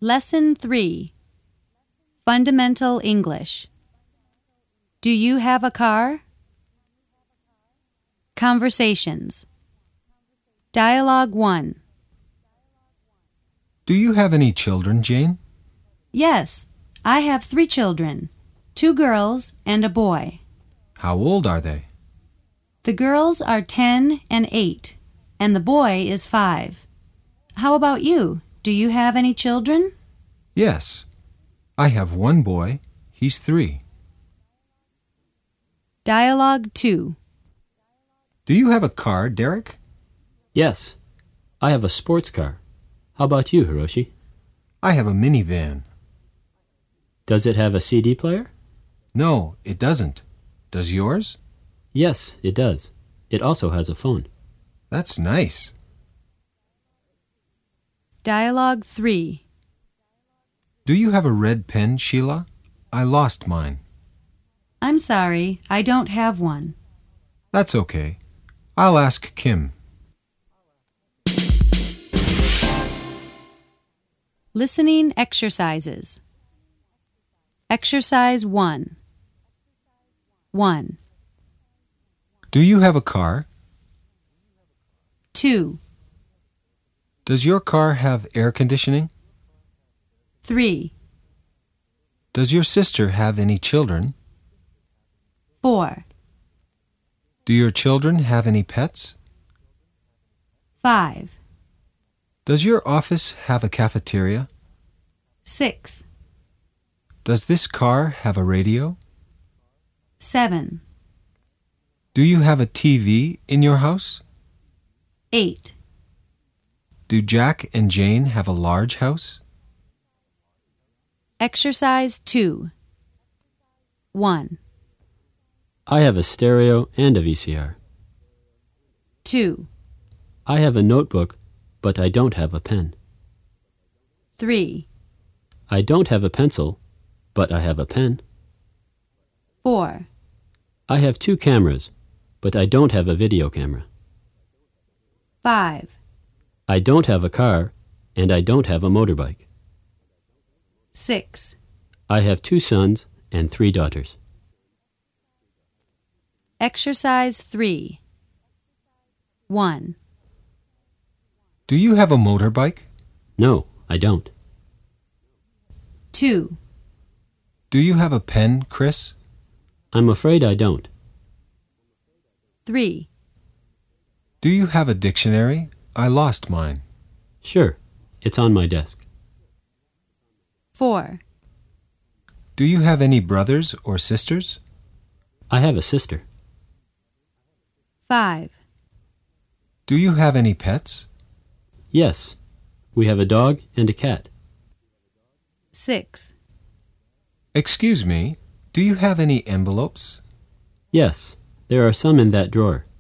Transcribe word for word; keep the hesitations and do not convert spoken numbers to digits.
Lesson three. Fundamental English. Do you have a car? Conversations. Dialogue one. Do you have any children, Jane? Yes, I have three children, two girls and a boy. How old are they? The girls are ten and eight, and the boy is five. How about you? Do you have any children? Yes. I have one boy. He's three. Dialogue two. Do you have a car, Derek? Yes. I have a sports car. How about you, Hiroshi? I have a minivan. Does it have a C D player? No, it doesn't. Does yours? Yes, it does. It also has a phone. That's nice. Dialogue three. Do you have a red pen, Sheila? I lost mine. I'm sorry, I don't have one. That's okay. I'll ask Kim. Listening exercises. Exercise one. one. Do you have a car? two. Does your car have air conditioning? three. Does your sister have any children? four. Do your children have any pets? five. Does your office have a cafeteria? six. Does this car have a radio? seven. Do you have a T V in your house? eight. Do Jack and Jane have a large house? Exercise two. one. I have a stereo and a V C R. two. I have a notebook, but I don't have a pen. three. I don't have a pencil, but I have a pen. four. I have two cameras, but I don't have a video camera. five. I don't have a car, and I don't have a motorbike. six. I have two sons and three daughters. Exercise three. one. Do you have a motorbike? No, I don't. two. Do you have a pen, Chris? I'm afraid I don't. three. Do you have a dictionary? I lost mine. Sure, it's on my desk. four. Do you have any brothers or sisters? I have a sister. five. Do you have any pets? Yes, we have a dog and a cat. six. Excuse me, do you have any envelopes? Yes, there are some in that drawer.